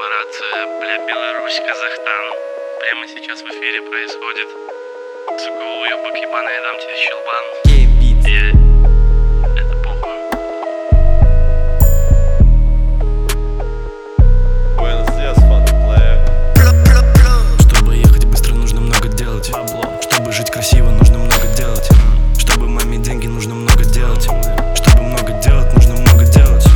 коллаборация, бля, Беларусь, Казахстан. Прямо сейчас в эфире происходит. Сука, уёбок ебаный, я дам тебе щелбан. Это похуй. Buenos dias, fun player. Чтобы ехать быстро, нужно много делать. Чтобы жить красиво, нужно много делать. Чтобы маме деньги, нужно много делать. Чтобы много делать, нужно много делать.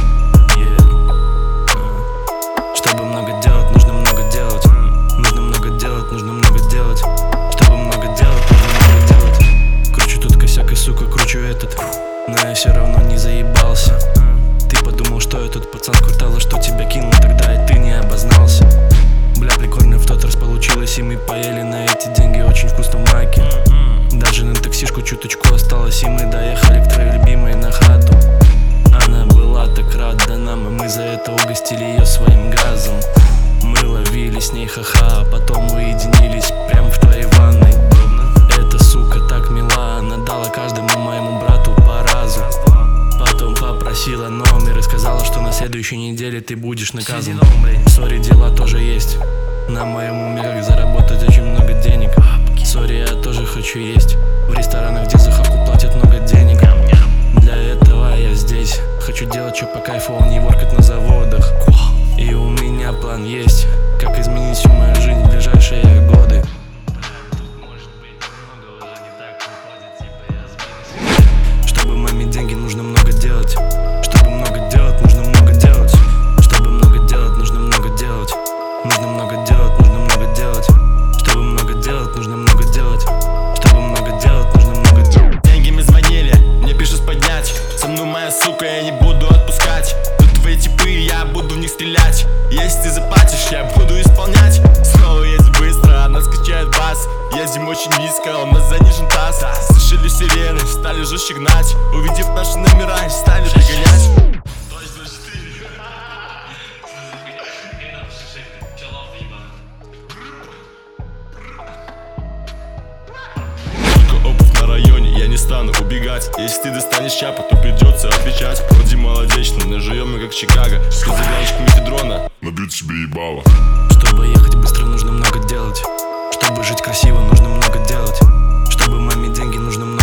Чтобы много делать, нужно много делать. Нужно много делать, нужно много делать. Чтобы много делать, нужно много делать. Кручу тут косяк и, сука, кручу этот. Но я все равно не заебался. Ты подумал, что я тут пацан с квартала, что тебя кинул, тогда и ты не обознался. Бля, прикольно в тот раз получилось, и мы поели на эти деньги очень вкусно в майке. Даже на таксишку чуточку осталось, и мы доехали к твоей любимой на хату. Она была так рада нам, и мы за это угостили ее своим газом. Мы ловили с ней ха-ха, а потом уединились прям в твоей ванной. Эта сука так мила, она дала каждому моему брату по разу. Потом попросила номер и сказала, что на следующей неделе ты будешь наказан. Сори, дела тоже есть. На моем уме как заработать очень много денег. Сори, я тоже хочу есть в ресторанах, где за хавку платят много денег. Для этого я здесь. Хочу делать что по кайфу, а не воркать на заводах. И у меня план есть, как изменить всю мою жизнь в ближайшие годы. Чтобы маме деньги, нужно много делать. Чтобы много делать, нужно много делать. Чтобы много делать, нужно много делать. Нужно много делать, нужно много делать. Чтобы много делать, нужно много делать. Чтобы много делать, нужно много делать. Деньги мне звонили, мне пишут поднять. Со мной моя сука, я не буду отпускать. Тут твои типы, я буду в них стрелять. Если ты заплатишь, я буду исполнять. Снова едет быстро, она скачает бас. Ездим очень низко, у нас занижен таз. Слышали сирены, стали жестче гнать. Увидев наши номера, стали догонять. Опыт на районе, я не стану убегать. Если ты достанешь чапа, то придется отвечать. Вроде молодечно, наживем мы как Чикаго. Что завянешь мефедрона, набьют себе ебало. Чтобы ехать быстро, нужно много делать. Чтобы жить красиво, нужно много делать. Чтобы маме деньги, нужно много